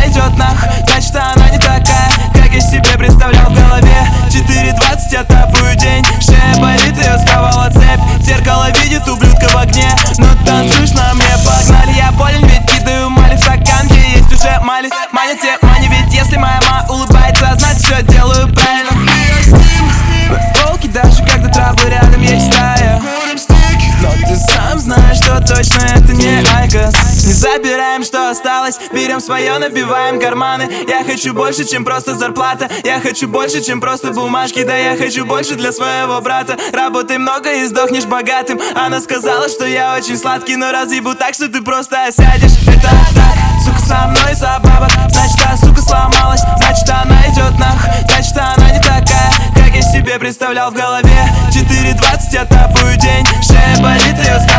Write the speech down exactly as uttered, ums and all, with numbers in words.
идет нахуй, значит она не такая, как я себе представлял в голове. Четыре двадцать, я тапаю день, шея болит, ее сковала цепь. Зеркало видит ублюдка в огне, но танцуешь на мне, погнали. Я болен, ведь кидаю мали в стакан, где есть уже мали. Маня те, мани, ведь если моя ма улыбается, значит все делаю правильно. Волки даже когда траблы рядом есть стая, но ты сам знаешь, что точно это не айкос. Не забираем, что осталось, берем свое, набиваем карманы. Я хочу больше, чем просто зарплата, я хочу больше, чем просто бумажки. Да я хочу больше для своего брата. Работай много и сдохнешь богатым. Она сказала, что я очень сладкий, но разъебу так, что ты просто осядешь. Это так, сука, со мной за бабок, значит та сука сломалась, значит она идет нахуй, значит она не такая, как я себе представлял в голове. Четыре двадцать, я тапаю день, шея болит, ее